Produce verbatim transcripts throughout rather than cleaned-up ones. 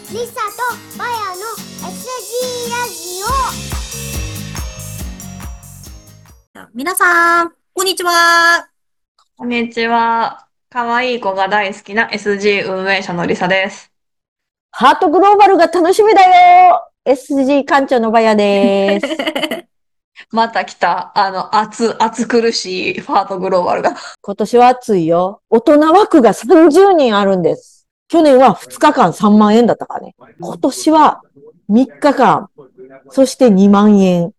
リサとマヤの エスジー ラジオ。 皆さん、こんにちは。 こんにちは。かわいい子が大好きな エスジー 運営者のりさです。 ハートグローバルが楽しみだよ。 エスジー 館長のバヤです。 また来た、あの、熱、熱苦しいハートグローバルが。 今年は暑いよ。大人枠がさんじゅうにんあるんです。去年はふつかかんさんまんえんだったからね。今年はみっかかん、そしてにまんえん。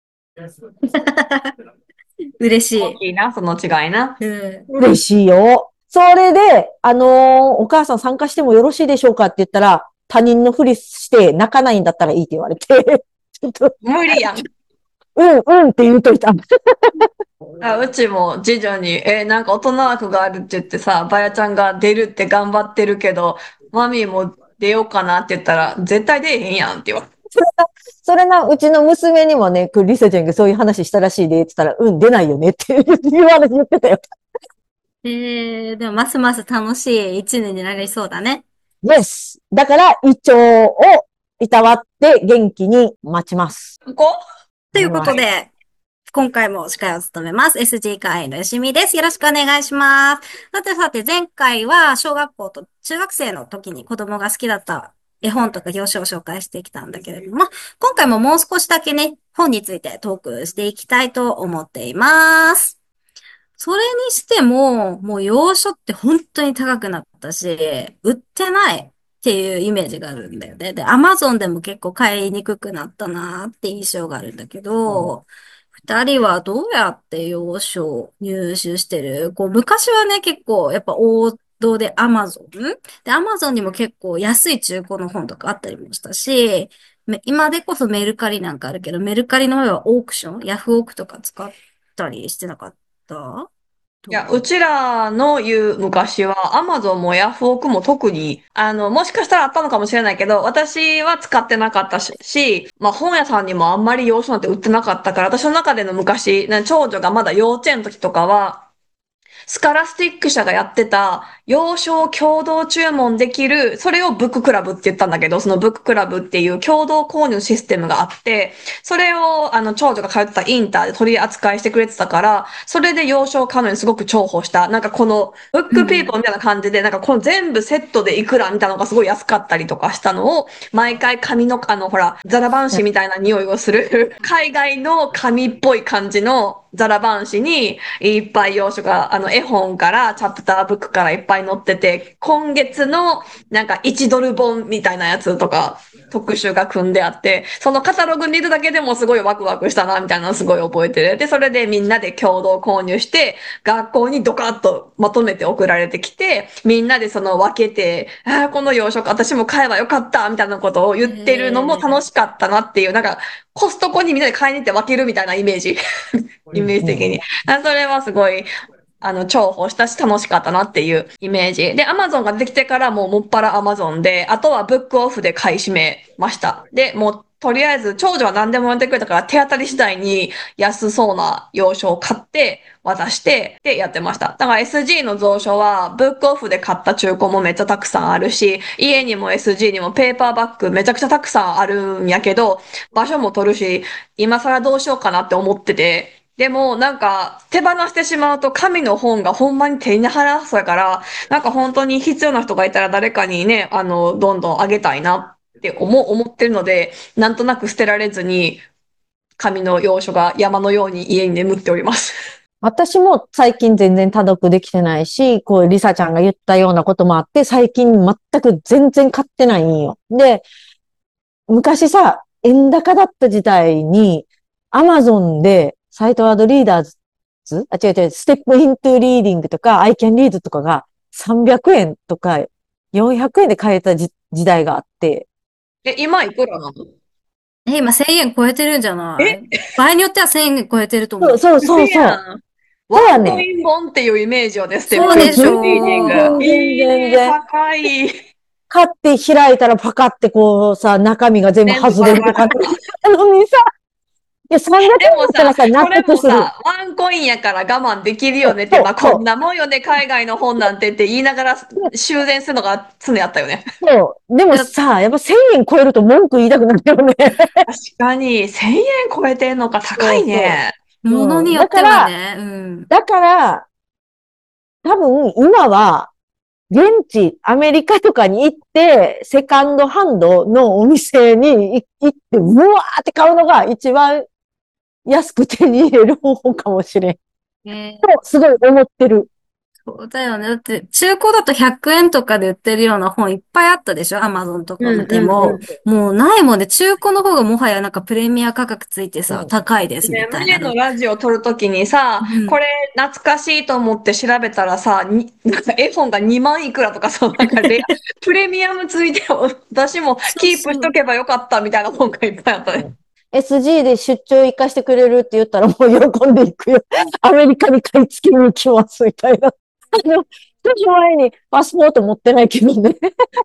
嬉しい。 大きいな、その違いな。 うん、 嬉しいよ。それで、あのー、お母さん参加してもよろしいでしょうかって言ったら、他人のふりして泣かないんだったらいいって言われて、ちょっと、 無理やん。 うん、うんって言うといた。 あうちも次女に、えーなんか大人枠があるって言ってさ、ばやちゃんが出るって頑張ってるけど、マミーも出ようかなって言ったら、絶対出えへんやんって言われて。 それな、うちの娘にもね、リサちゃんがそういう話したらしいで、って言ったら、うん、出ないよねっていう話言ってたよ。 えー、でも、ますます楽しい一年になりそうだね。 Yes! だから、胃腸をいたわって元気に待ちます。 ここ。 ということで、今回も司会を務めます。エスジー 会員のよしみです。よろしくお願いします。さてさて、前回は小学校と中学生の時に子供が好きだった絵本とか表紙を紹介してきたんだけれども、今回ももう少しだけね、本についてトークしていきたいと思っています。それにしても、もう洋書って本当に高くなったし、売ってないっていうイメージがあるんだよね。で、アマゾンでも結構買いにくくなったなって印象があるんだけど、二人はどうやって洋書を入手してる？こう、昔はね、結構やっぱ王道でアマゾンで、アマゾンにも結構安い中古の本とかあったりもしたし、め今でこそメルカリなんかあるけど、メルカリの上はオークション、ヤフオクとか使ったりしてなかったいや、 と。 うちらの言う昔は、アマゾンもヤフオクも特に、あの、もしかしたらあったのかもしれないけど、私は使ってなかったし、しまあ本屋さんにもあんまり洋書なんて売ってなかったから、私の中での昔、な長女がまだ幼稚園の時とかは、スカラスティック社がやってた、洋書を共同注文できる、それをブッククラブって言ったんだけど、そのブッククラブっていう共同購入システムがあって、それを、あの、長女が通ってたインターで取り扱いしてくれてたから、それで洋書を買うのにすごく重宝した。なんかこの、ブックペーパーみたいな感じで、なんかこの全部セットでいくらみたいなのがすごい安かったりとかしたのを、毎回紙の、あの、ほら、ザラバン紙みたいな匂いをする、海外の紙っぽい感じのザラバン紙に、いっぱい洋書が、あの、絵本から、チャプターブックからいっぱい載ってて、今月の、なんかいちドル本みたいなやつとか、特集が組んであって、そのカタログにいるだけでもすごいワクワクしたな、みたいなのすごい覚えてる。で、それでみんなで共同購入して、学校にドカッとまとめて送られてきて、みんなでその分けて、ああ、この洋書私も買えばよかった、みたいなことを言ってるのも楽しかったなっていう、なんか、コストコにみんなで買いに行って分けるみたいなイメージ。イメージ的に。それはすごい、あの、重宝したし楽しかったなっていうイメージ。で、アマゾンができてからもうもっぱらアマゾンで、あとはブックオフで買い占めました。で、もうとりあえず長女は何でもやってくれたから手当たり次第に安そうな洋書を買って渡してでやってました。だから エスジー の蔵書はブックオフで買った中古もめっちゃたくさんあるし、家にも エスジー にもペーパーバッグめちゃくちゃたくさんあるんやけど、場所も取るし、今更どうしようかなって思ってて、でも、なんか、手放してしまうと、紙の本がほんまに手に入らそうやから、なんか本当に必要な人がいたら誰かにね、あの、どんどんあげたいなって思う、思ってるので、なんとなく捨てられずに、紙の洋書が山のように家に眠っております。 私も最近全然多読できてないし、こう、リサちゃんが言ったようなこともあって、最近全く全然買ってないんよ。で、昔さ、円高だった時代に、アマゾンで、サイトワードリーダーズあ、違う違う、ステップイントゥリーディングとか、アイキャンリードとかがさんびゃくえんとかよんひゃくえんで買えた時代があって、 え、今いくらなの？ え、今せんえん超えてるんじゃなえ、 い？場合によってはせんえん超えてると思う。 そうそう嘘そうそう。 やん。ワンコそうやね。 イン本っていうイメージをで、ステッそうでしプイントゥリーディング。 全然ょう。 全然全ええー、 然。 高い。 買って開いたらパカってこうさ、中身が全部全部外バラバラ。 れるとかなのにさ、 いや、さんびゃくえんでもさ、 だったらさ、納それ得する。 もさ、ワンコインやから我慢できるよねって、まあそうそうこんなもんよね、海外の本なんてって言いながら修繕するのが常やったよね。 そう。でもさ、やっぱせんえん超えると文句言いたくなるよね。 確かに、せんえん超えてんのか高いね。 物によってはね。うん。 だから、多分今は、現地、アメリカとかに行って、セカンドハンドのお店に行って、うわーって買うのが一番安く手に入れる方法かもしれん。 ねと、すごい思ってる。 そうだよね。だって、中古だとひゃくえんとかで売ってるような本いっぱいあったでしょ？アマゾンとか見ても。もうないもんね。中古の方がもはやなんかプレミア価格ついてさ、 うん高いですみね、 たいなの。 胸のラジオ撮るときにさ、 うんこれ懐かしいと思って調べたらさ、になんか絵本がにまんいくらとかさ、なんかレア、プレミアムついて、私もキープしとけばよかったみたいな本がいっぱいあったね。 エスジー で出張行かしてくれるって言ったらもう喜んでいくよ。アメリカに買い付けに行きますみたいな。あの、少し前にパスポート持ってないけどね。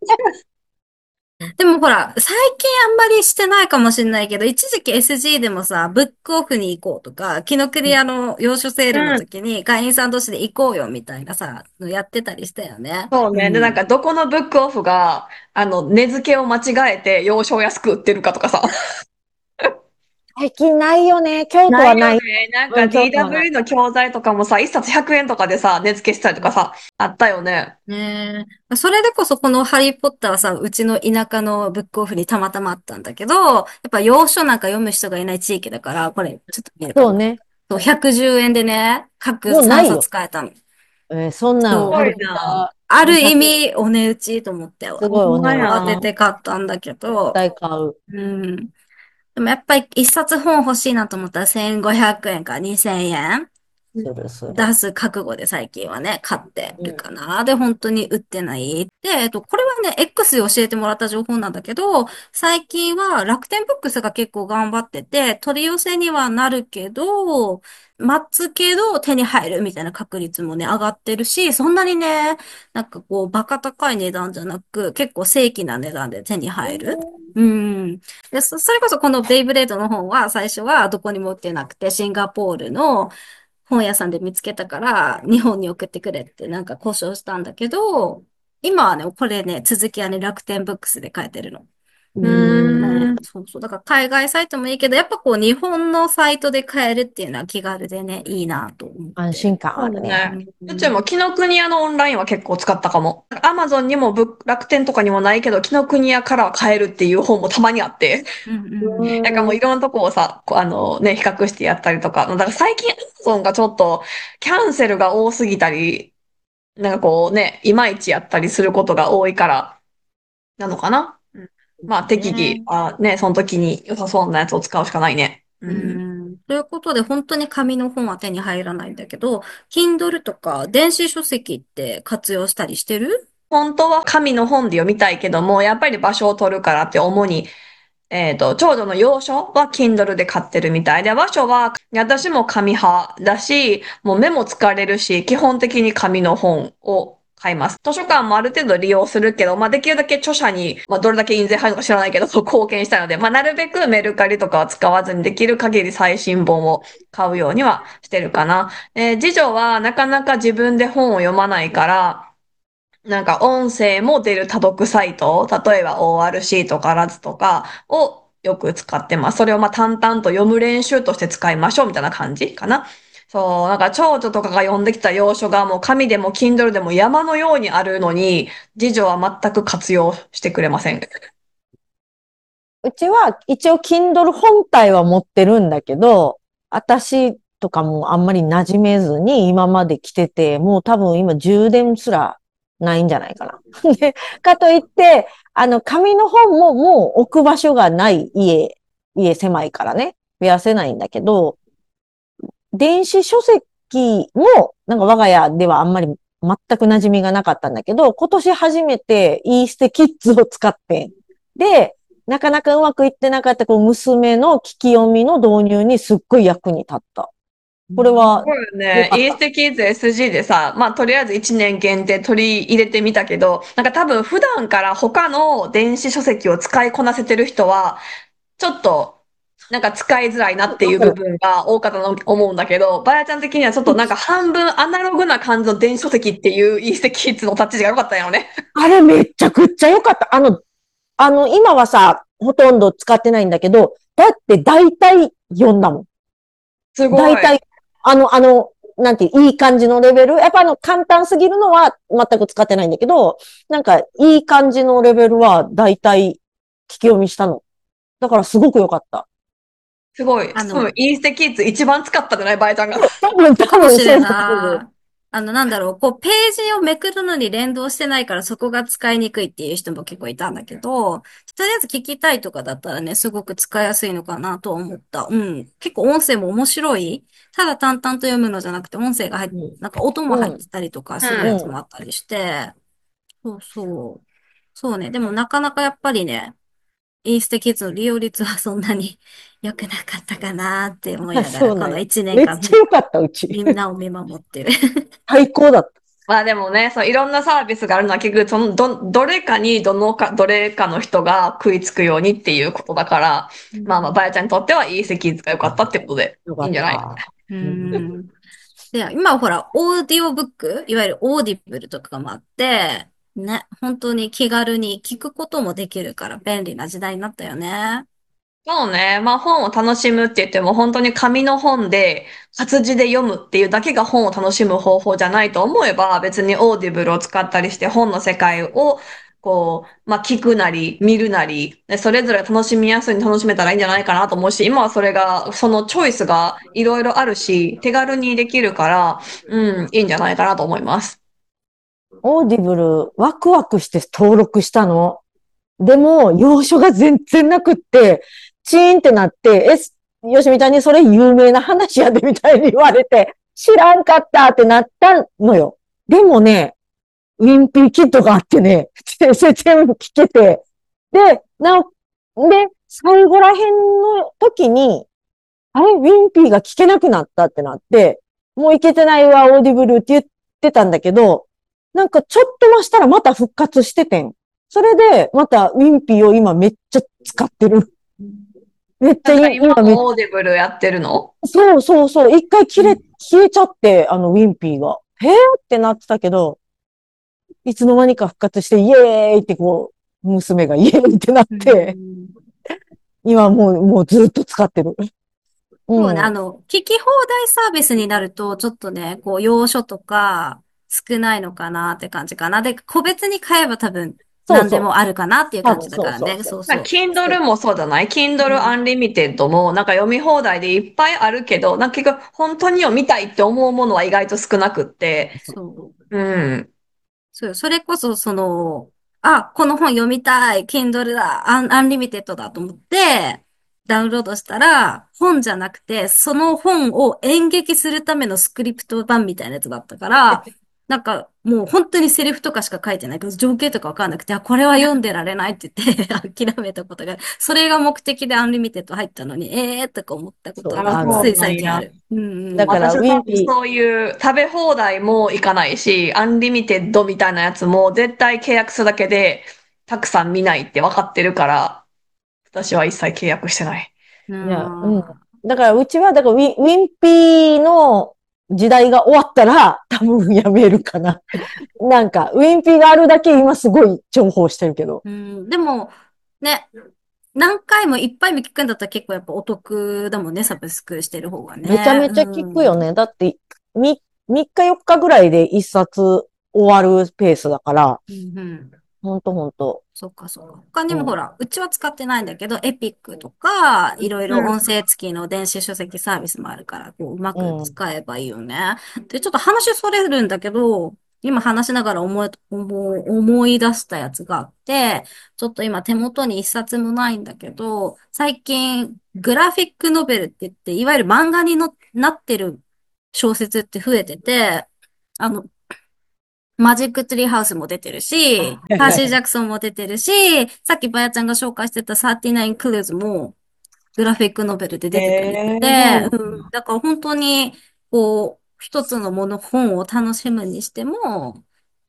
でもほら、最近あんまりしてないかもしれないけど、一時期 エスジー でもさ、ブックオフに行こうとか、紀ノ国屋の洋書セールの時に会員さん同士で行こうよみたいなさ、のやってたりしたよね。 そうね。で、なんか、どこのブックオフが、あの、値付けを間違えて、洋書を安く売ってるかとかさ。 最近ないよね。京都はない。 ないよね。なんかうん京都はないディーダブリュー の教材とかもさ、一冊ひゃくえんとかでさ、値付けしたりとかさ、あったよね。 ねえ。それでこそこのハリーポッターはさ、うちの田舎のブックオフにたまたまあったんだけど、やっぱ洋書なんか読む人がいない地域だから、これ、ちょっと見るかな。 そうね。 そう、ひゃくじゅうえんでね、各3 もうないよ。 冊買えたの。 えーそんなそうん、ハリすごいな。 ポタある意ひゃく味、お値打ちと思って、 すごいお値ほんまや打ち。 慌てて買ったんだけ絶ど、 対買う。 うん。でもやっぱり一冊本欲しいなと思ったらせんごひゃくえんかにせんえんするする。 出す覚悟で最近はね、買ってうんるかな。で、本当に売ってない。で、えっと、これはね、X で教えてもらった情報なんだけど、最近は楽天ブックスが結構頑張ってて、取り寄せにはなるけど、待つけど手に入るみたいな確率もね、上がってるし、そんなにね、なんかこう、バカ高い値段じゃなく、結構正規な値段で手に入る。うん。で、そ、それこそこのベイブレードの本は最初はどこにも売ってなくて、シンガポールの本屋さんで見つけたから、日本に送ってくれってなんか交渉したんだけど、今はね、これね、続きはね、楽天ブックスで買えてるの。 うーん。 そうそう。だから海外サイトもいいけど、やっぱこう日本のサイトで買えるっていうのは気軽でね、いいなと思って。 安心感そうあるね。 ね。うちも紀ノ国屋のオンラインは結構使ったかも。アマゾンにもブック楽天とかにもないけど、紀ノ国屋からは買えるっていう本もたまにあって。 うんうん。 なんかもういろんなとこをさ、こうあのね、比較してやったりとか。だから最近アマゾンがちょっとキャンセルが多すぎたり、なんかこうね、いまいちやったりすることが多いから、なのかな。うん、まあ適宜、あね、その時に良さそうなやつを使うしかないね。ううん。 ん。ということで、本当に紙の本は手に入らないんだけど、Kindle とか電子書籍って活用したりしてる？ 本当は紙の本で読みたいけども、やっぱり場所を取るからって主にえっと、長女の洋書は Kindle で買ってるみたいで、和書は、私も紙派だし、もう目も疲れるし、基本的に紙の本を買います。図書館もある程度利用するけど、まあ、できるだけ著者に、まあ、どれだけ印税入るのか知らないけど、そう貢献したいので、まあ、なるべくメルカリとかは使わずにできる限り最新本を買うようにはしてるかな。えー次女はなかなか自分で本を読まないから、なんか音声も出る多読サイト、例えば オーアールシー とかラズとかをよく使ってます。それをまあ淡々と読む練習として使いましょうみたいな感じかな。そう、なんか長女とかが読んできた洋書がもう紙でも Kindle でも山のようにあるのに、次女は全く活用してくれません。 うちは一応 Kindle 本体は持ってるんだけど、私とかもあんまり馴染めずに今まで来てて、もう多分今充電すらないんじゃないかな。で、かといって、あの、紙の本ももう置く場所がない家、家狭いからね、増やせないんだけど、電子書籍も、なんか我が家ではあんまり全く馴染みがなかったんだけど、今年初めてイーステキッズを使ってん、で、なかなかうまくいってなかったこう娘の聞き読みの導入にすっごい役に立った。これは、 そうよね。 よかったイーステキッズ エスジー でさ、まあとりあえずいちねん限定取り入れてみたけど、なんか多分普段から他の電子書籍を使いこなせてる人は、ちょっとなんか使いづらいなっていう部分が多かったと思うんだけど、バヤちゃん的にはちょっとなんか半分アナログな感じの電子書籍っていうイーステキッズのタッチが良かったよね。 あれめちゃくちゃ良かった。あの、あの、今はさ、ほとんど使ってないんだけど、だって大体読んだもん。 すごい。 大体、あの、あの、なんていう、いい感じのレベル。やっぱあの、簡単すぎるのは全く使ってないんだけど、なんか、いい感じのレベルは大体聞き読みしたの。だからすごく良かった。 すごい。 あの多分、イーステキッズ一番使ったんじゃないバヤちゃんが。 多分、多分、 かもしれそうない。あの、なんだろう、こう、ページをめくるのに連動してないからそこが使いにくいっていう人も結構いたんだけど、とりあえず聞きたいとかだったらね、すごく使いやすいのかなと思った。うん。結構音声も面白い。ただ淡々と読むのじゃなくて音声が入っ、 うんなんか音も入っうんてたりとかするやつうん。 もあったりして、そうそう。そうね。でもなかなかやっぱりね、イーステキッズの利用率はそんなに良くなかったかなって思いあ、 ながら、 そうなんや。 この一年めっ間ちゃ良かった、うち。 みんなを見守ってる。 最高だった。 まあでもね、そう、いろんなサービスがあるのは結局、その、ど、どれかに、どのか、どれかの人が食いつくようにっていうことだから、まあまあ、バヤちゃんにとっては、いい席が良かったってことで、 よかっいいんじゃないた。 ううんん。で、今ほら、オーディオブック、いわゆるオーディブルとかもあって、ね、本当に気軽に聞くこともできるから便利な時代になったよね。 そうね。まあ本を楽しむって言っても本当に紙の本で活字で読むっていうだけが本を楽しむ方法じゃないと思えば別にオーディブルを使ったりして本の世界をこう、まあ聞くなり見るなり、でそれぞれ楽しみやすいに楽しめたらいいんじゃないかなと思うし、今はそれが、そのチョイスがいろいろあるし、手軽にできるから、うん、いいんじゃないかなと思います。 オーディブル、ワクワクして登録したの。でも、要所が全然なくって、チーンってなって、え、よしみちゃんにそれ有名な話やでみたいに言われて、知らんかったってなったのよ。でもね、ウィンピーキットがあってね、それ全部聞けて、で、なお、で、最後ら辺の時に、あれ、ウィンピーが聞けなくなったってなって、もういけてないわ、オーディブルって言ってたんだけど、なんかちょっと増したらまた復活しててん。それで、またウィンピーを今めっちゃ使ってる。めっちゃなんかい今めっ今もオーディブルやってるの？ そうそうそう。一回切れ、消えちゃって、あのウィンピーが。へーってなってたけど、いつの間にか復活して、イエーイってこう、娘がイエーイってなって、今もう、もうずっと使ってる。 そうね、あうん。 の、聞き放題サービスになると、ちょっとね、こう、要所とか少ないのかなって感じかな。で、個別に買えば多分何でそうそう。 もあるかなっていう感じ多分だからね。 そうそうそそうそう。 なんか Kindle もそうじゃない？ う Kindle ん Unlimited もなんか読み放題でいっぱいあるけど、なんか結局本当に読みたいって思うものは意外と少なくって、 そう。 うん。 そう、それこそ、その、あ、この本読みたい、Kindle だ、アン、アンリミテッドだと思って、ダウンロードしたら、本じゃなくて、その本を演劇するためのスクリプト版みたいなやつだったから、なんか、もう本当にセリフとかしか書いてないけど、情景とかわかんなくて、あ、これは読んでられないって言って諦めたことが、それが目的でアンリミテッド入ったのに、ええーとか思ったこそう。 とあ、 が、 あるある。 ついそうなんや。 最近ある。うんうん。 だから、 私はウィンピー、 そういう食べ放題もいかないし、アンリミテッドみたいなやつも絶対契約するだけでたくさん見ないって分かってるから、私は一切契約してない。 ういや、うん。 ん。 だから、うちは、だからウィン、ウィンピーの時代が終わったら、多分やめるかな。なんか、ウィンピーがあるだけ今すごい重宝してるけど。 うん、でも、ね、何回もいっぱいも聞くんだったら結構やっぱお得だもんね、サブスクしてる方がめちゃね。 めちゃ聞くうん。 よね。だって、み、みっかよっかぐらいで一冊終わるペースだから、 うんうん。 ほんとほんと。 そっかそっか。他にうん。 もほら、うちは使ってないんだけど、エピックとか、いろいろうん。 音声付きの電子書籍サービスもあるから、こう、うまくうん。 使えばいいよね。で、ちょっと話それるんだけど、今話しながら思い、思い、思い出したやつがあって、ちょっと今手元に一冊もないんだけど、最近、グラフィックノベルって言って、いわゆる漫画にのなってる小説って増えてて、あの、マジックツリーハウスも出てるし、パーシー・ジャクソンも出てるし、さっきバヤちゃんが紹介してたサーティナイン・クルーズもグラフィックノベルで出てたりしてて、 えうん、だから本当に、こう、一つのもの、本を楽しむにしても、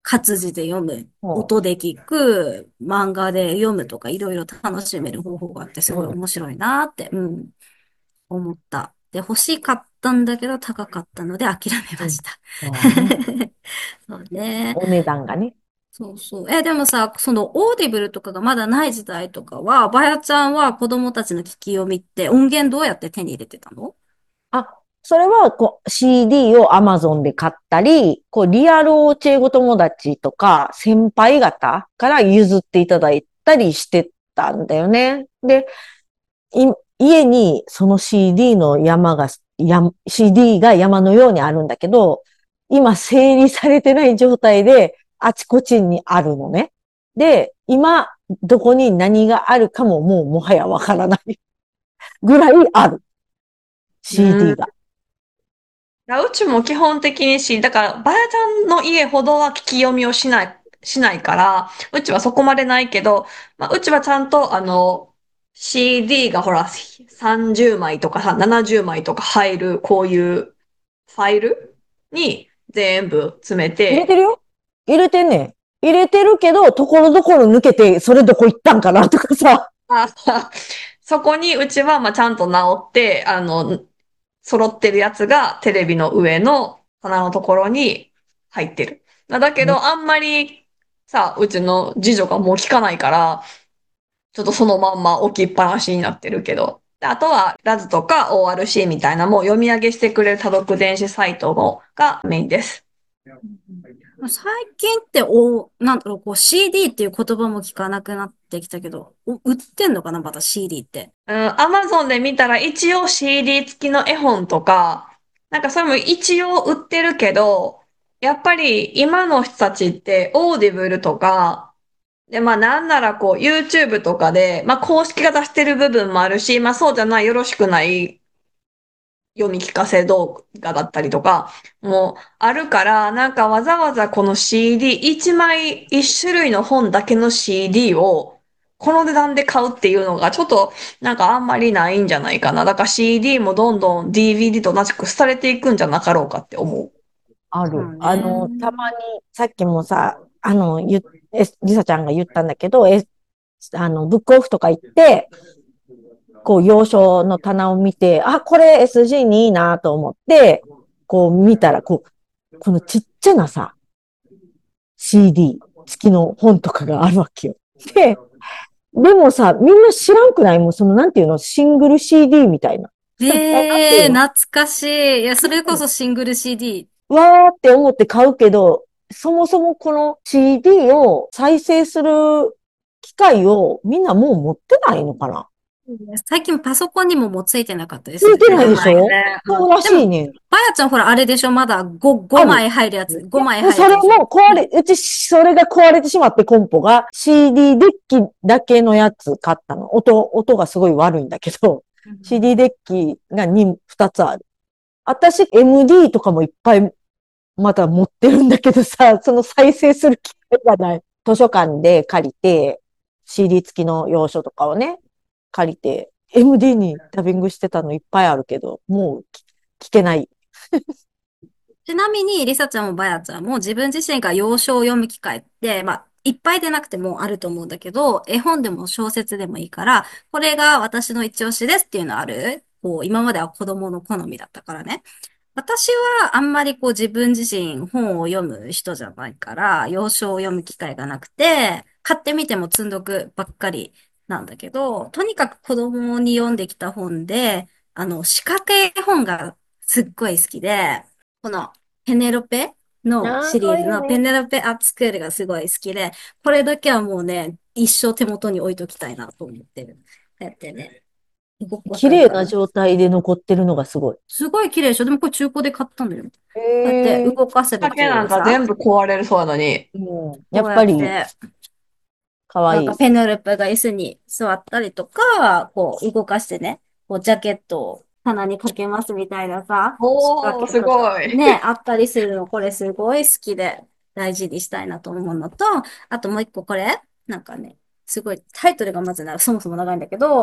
活字で読む、 ほ音で聞く、漫画で読むとかいろいろ楽しめる方法があってすう。うん。 ごい面白いなって、うん、思った。で、欲しかったんだけど高かったので諦めうん。 ました。 そうね。 そうね。 お値段がね。 そうそう。え、でもさ、そのオーディブルとかがまだない時代とかは、バヤちゃんは子供たちの聞き読みって音源どうやって手に入れてたの？ あ、それは、こう、シーディー を Amazon で買ったり、こう、リアル教え子友達とか、先輩方から譲っていただいたりしてたんだよね。で、い、家にその シーディー の山が、や、シーディー が山のようにあるんだけど、今整理されてない状態で、あちこちにあるのね。で、今、どこに何があるかももうもはやわからないぐらいある。 うシーディーん。 が。 いやうちも基本的にし、だから、ばやちゃんの家ほどは聞き読みをしない、しないから、うちはそこまでないけど、まあ、うちはちゃんと、あの、シーディー がほら、さんじゅうまいとかさ、ななじゅうまいとか入る、こういうファイルに全部詰めて、 入れてるよ。入れてんねん。入れてるけど、ところどころ抜けて、それどこ行ったんかなとかさ。 あそこにうちは、まあ、ちゃんと直って、あの、揃ってるやつがテレビの上の棚のところに入ってる。まあだけね、 ど、あんまりさ、うちの次女がもう聞かないから、ちょっとそのまんま置きっぱなしになってるけど。であとは、ラズとか オーアールシー みたいなもう読み上げしてくれる多読電子サイトのがメインです。 最近ってお、なんだろう、こう シーディー っていう言葉も聞かなくなってきたけど、お売ってんのかなまた シーディー って。 うん、アマゾンで見たら一応 シーディー 付きの絵本とか、なんかそれも一応売ってるけど、やっぱり今の人たちってオーディブルとか、で、まあなんならこう YouTube とかで、まあ公式が出してる部分もあるし、まあそうじゃないよろしくない読み聞かせ動画だったりとかもあるから、なんかわざわざこの シーディー、一枚一種類の本だけの シーディー をこの値段で買うっていうのがちょっとなんかあんまりないんじゃないかな。だから シーディー もどんどん ディーブイディー と同じく廃れていくんじゃなかろうかって思う。 ある。 そうあの、 ね。 たまに、さっきもさ、あの、ゆ、え、りさちゃんが言ったんだけど、え、あの、ブックオフとか行って、こう、洋書の棚を見て、あ、これ エスジー にいいなと思って、こう見たら、こう、このちっちゃなさ、シーディー 付きの本とかがあるわけよ。で、でもさ、みんな知らんくない？もうその、なんていうの、シングル シーディー みたいな。え、なんていええー、 うの？ 懐かしい。いや、それこそシングル シーディー。 わーって思って買うけど、そもそもこの シーディー を再生する機械をみんなもう持ってないのかな？ 最近パソコンにももうついてなかったりついてするけど。 ないでしょ？ ね。 うん。 そうらしでも、 いねん。 ばやちゃんほら、あれでしょまだご、5 ある。 枚入るやつ。 いごまいや、それ入るやつでしょ？ も壊れ、うち、それが壊れてしまって、コンポが シーディー デッキだけのやつ買ったの。音、音がすごい悪いんだけど、 うん。 シーディー デッキがに、ふたつある。私、エムディー とかもいっぱいまだ持ってるんだけどさ、その再生する機会がない。図書館で借りて、シーディー 付きの洋書とかをね、借りて、エムディー にダビングしてたのいっぱいあるけど、もう聞聞けない。 ちなみに、りさちゃんもばやちゃんも自分自身が洋書を読む機会って、まあ、いっぱいでなくてもあると思うんだけど、絵本でも小説でもいいから、これが私の一押しですっていうのある？こう、今までは子供の好みだったからね。私はあんまりこう自分自身本を読む人じゃないから、洋書を読む機会がなくて、買ってみても積んどくばっかりなんだけど、とにかく子供に読んできた本で、あの、仕掛け絵本がすっごい好きで、このペネロペのああ、 シリーズのペかわいいよね。 ネロペアップスクールがすごい好きで、これだけはもうね、一生手元に置いときたいなと思ってる。やってね。わ綺麗なかるかな？ 状態で残ってるのがすごい。 すごい綺麗でしょ？でもこれ中古で買ったんだよ。こへうやってえ。 動かせばだけなんこうさ、 か全部壊れるそうなのに。 うん。やこうやっぱり、 ってかわいい。 なんかペネロペが椅子に座ったりとか、こう動かしてね、こうジャケットを棚にかけますみたいなさ、仕掛おー、すけとかごい。 ね、あったりするの、これすごい好きで大事にしたいなと思うのと、あともう一個これ、なんかね、すごいタイトルがまずな、そもそも長いんだけど、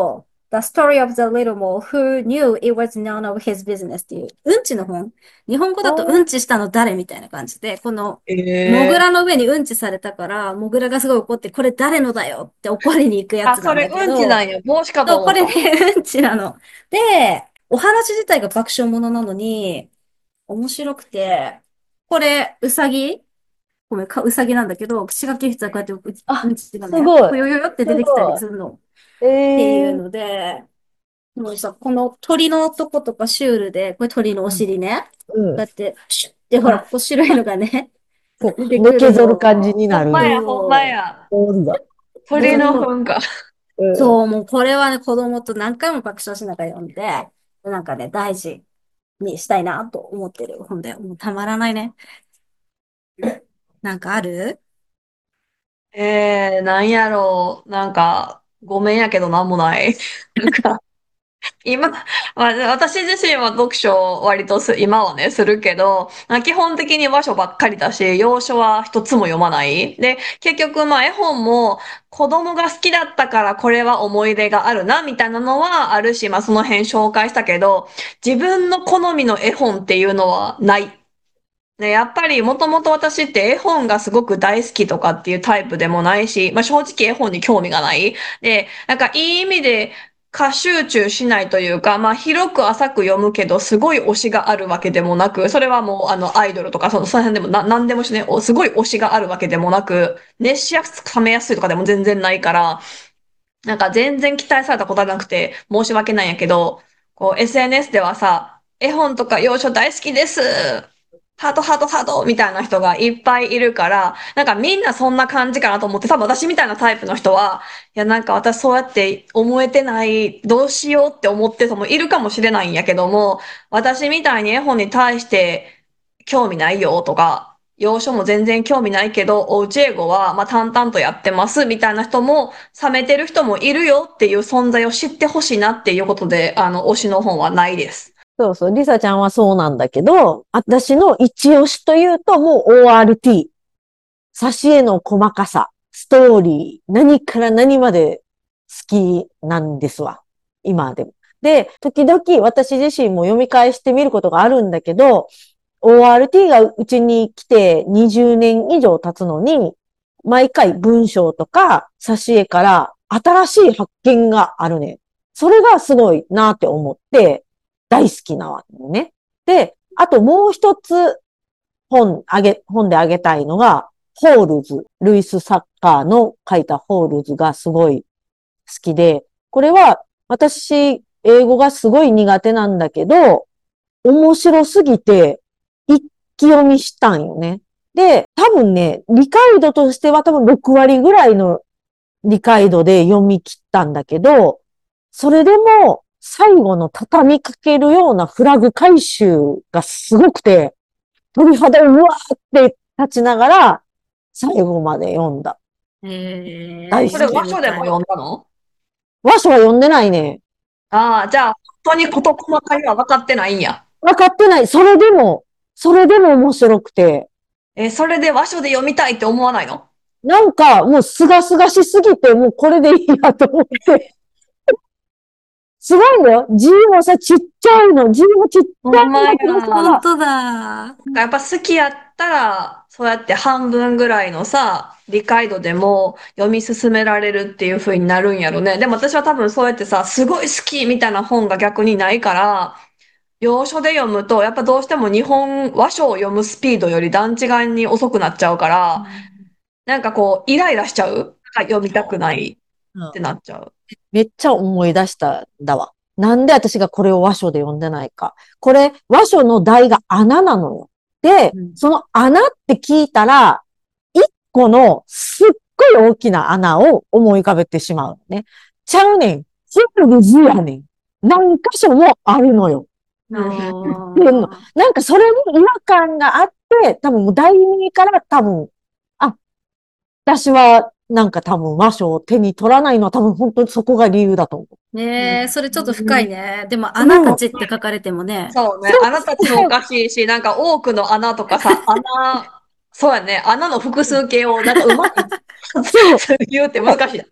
The Story of the Little Mole Who Knew It Was None of His Business っていう、うんちの本。日本語だとうんちしたの誰みたいな感じで、この、モグええラの上にうんちされたから、モグラがすごい怒って、これ誰のだよって怒りに行くやあ、 つなんそれだけど、 うんちなんや。帽子かとそう、これ思った。 ね、うんちなの。で、お話自体が爆笑ものなのに、面白くて、これ、うさぎごめん、か、うさぎなんだけど、口が切れてたらこうやってう、うあ、 んちがね、 すごい。 ぽよよよって出すてきたりごするの。っい。ええていうので、もうさ、この鳥のとことかシュールで、これ鳥のおうん。 尻ね。 うん。 こうやって、シュッてほら、 あ、 ここ白いのがね、 こう、 出てくるのけぞる感じの。 になるね。 ほんまや、ほんまそう。 や。 ポーズが。 鳥の糞か。 うん。 そう、もうこれはね、子供と何回も爆笑しながら読んで、なんかね、大事にしたいなと思ってる本で、もうたまらないね。なんかある？ えー、なんやろう。なんか、ごめんやけどなんもない。なんか、今、まあ、私自身は読書を割とす、今はね、するけど、まあ基本的に和書ばっかりだし、洋書は一つも読まない。で、結局、まあ絵本も子供が好きだったからこれは思い出があるな、みたいなのはあるし、まあその辺紹介したけど、自分の好みの絵本っていうのはない。ね、やっぱりもともと私って絵本がすごく大好きとかっていうタイプでもないし、まあ正直絵本に興味がない。で、なんかいい意味で過集中しないというか、まあ広く浅く読むけど、すごい推しがあるわけでもなく、それはもうあのアイドルとかその、その辺でもな、なんでもしね、おすごい推しがあるわけでもなく、熱しやすく冷めやすいとかでも全然ないから、なんか全然期待されたことはなくて申し訳ないんやけど、こう エスエヌエス ではさ、絵本とか洋書大好きです。ハートハートハートみたいな人がいっぱいいるから、なんかみんなそんな感じかなと思って、多分私みたいなタイプの人は、いやなんか私そうやって思えてない、どうしようって思ってる人もいるかもしれないんやけども、私みたいに絵本に対して興味ないよとか、洋書も全然興味ないけど、おうち英語はまあ淡々とやってますみたいな人も、冷めてる人もいるよっていう存在を知ってほしいなっていうことで、あの、推しの本はないです。 そうそう。リサちゃんはそうなんだけど、私の一押しというともう オーアールティー。挿絵の細かさ、ストーリー、何から何まで好きなんですわ。今でも。で、時々私自身も読み返してみることがあるんだけど、オーアールティー がうちに来てにじゅうねん以上経つのに、毎回文章とか挿絵から新しい発見があるね。それがすごいなって思って大好きなわけね。で、あともう一つ本あげ、本であげたいのが、ホールズ、ルイス・サッカーの書いたホールズがすごい好きで、これは私、英語がすごい苦手なんだけど、面白すぎて一気読みしたんよね。で、多分ね、理解度としては多分ろく割ぐらいの理解度で読み切ったんだけど、それでも最後の畳みかけるようなフラグ回収がすごくて、鳥肌うわーって立ちながら最後まで読んだ。 えー、 大好きこれ和読んでみたい。 書でも読んだの？ 和書は読んでないね。 ああ、じゃあ、本当に事細かには分かってないんや。 わかってない。それでも、それでも面白くて、 えーそれで和書で読みたいって思わないの？ なんかもうすがすがしすぎて、もうこれでいいやと思って。すごいんだよ。字もさ、ちっちゃいの。字もちっちゃいんほんまや。 だけどさ、 本当だ。 やっぱ好きやったら、そうやって半分ぐらいのさ、理解度でも読み進められるっていう風になるんやろね。でも私は多分そうやってさ、すごい好きみたいな本が逆にないから、洋書で読むと、やっぱどうしても日本和書を読むスピードより段違いに遅くなっちゃうから、なんかこう、イライラしちゃう。なんか読みたくないってなっちゃう。 めっちゃ思い出したんだわ。なんで私がこれを和書で読んでないか。これ、和書の題が穴なのよ。で、 うんその穴って聞いたら、一個のすっごい大きな穴を思い浮かべてしまうのね。ちゃうねん。ホールズやねん。何箇所もあるのよ。 おっていうのーなんかそれに違和感があって、多分もう題名から多分、あ、私はなんか多分和書を手に取らないのは多分本当にそこが理由だと思う。 ねえ、それちょっと深いね。でも、穴たちって書かれてもね。 そうね。あなたたちもおかしいし、なんか多くの穴とかさ、穴、そうやね。穴の複数形をなんかうまくそう。 言うって難しいな。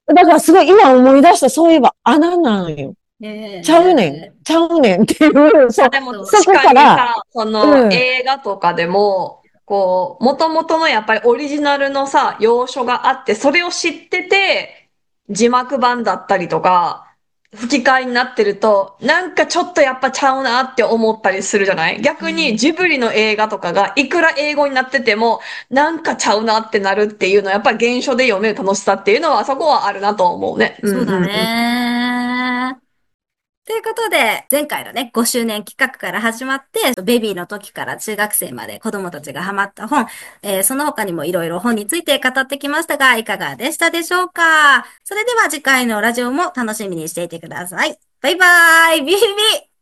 だからすごい今思い出した、そういえば穴なんよ。 えちゃうねん。ちゃうねんっていう、そう、 でもそこ確かから、 にさ、そのうん、 映画とかでも、こう、元々のやっぱりオリジナルのさ、要所があって、それを知ってて、字幕版だったりとか、吹き替えになってると、なんかちょっとやっぱちゃうなって思ったりするじゃない？逆にジブリの映画とかがいくら英語になってても、なんかちゃうなってなるっていうのは、やっぱり原書で読める楽しさっていうのは、そこはあるなと思うね。うんそうだうんうん。 ね。ということで、前回のね、ごしゅうねん企画から始まって、ベビーの時から中学生まで子供たちがハマった本、えーその他にもいろいろ本について語ってきましたが、いかがでしたでしょうか？それでは次回のラジオも楽しみにしていてください。バイバーイビビビ